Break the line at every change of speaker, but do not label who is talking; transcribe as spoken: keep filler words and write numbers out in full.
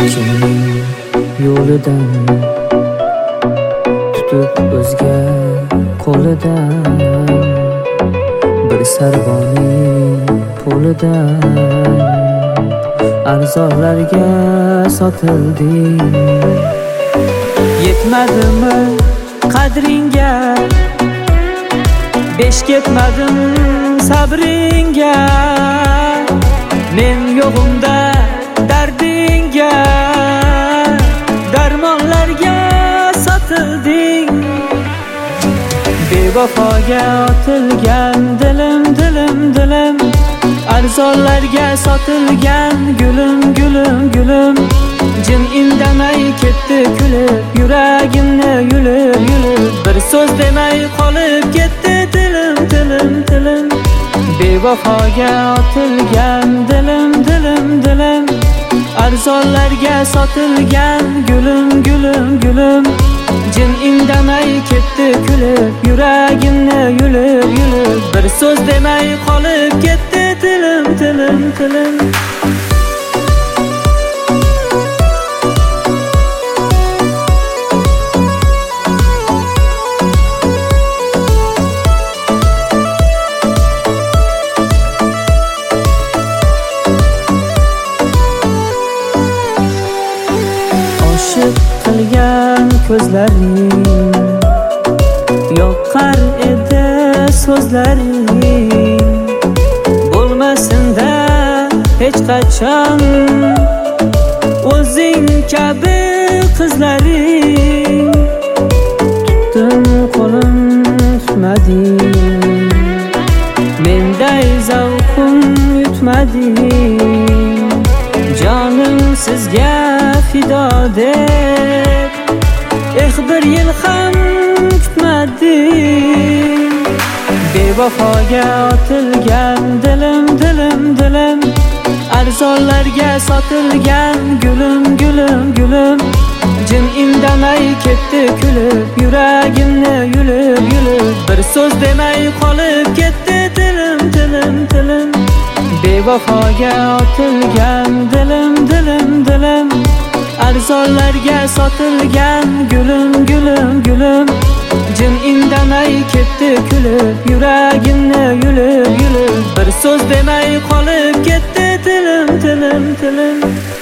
kimning yo'lidan tutib o'zga qo'lidan bir sarvoning qo'lidan arzonlarga sotilding. Yetmadimi qadringga, besh ketmadim sabringga, men yo'g'imda dardingga, darmonlarga sotilding. Bevafoga otilgan dilim dilim dilim, arzonlarga sotilgan gulim gulim gulim, jin indamay ketdi kulib, yuragimni yulib yulib, bir so'z demay qolib ketdi dilim dilim dilim. Bevafoga otilgan dilim dilim dilim, arzonlarga sotilgan gulim gulim gulim, jin indamay ketdi kulib, yuragimni yulib yulib, bir so'z demay qolib ketdi dilim dilim dilim. Oshiq qilgan ko'zlaring, yoqqar edi so'zlaring, bo'lmasin-da hech qachon o'zing kabi qizlaring. Tutdim qo'lim tutmading, menday zavqim yutmading, jonim sizga fido deb eh bir yil ham kutmadim. Bevafoga otilgan dilim dilim dilim, arzonlarga sotilgan gulim gulim gulim, jin indamay ketdi kulib, yuragimni yulib yulib, bir so'z demay qolib ketdi dilim dilim dilim. Bevafoga otilgan dilim dilim dilim, arzonlarga sotilgan gulim gulim gulim, jin indamay ketdi kulib, yuragimni yulib yulib, bir so'z demay qolib ketdi dilim dilim dilim.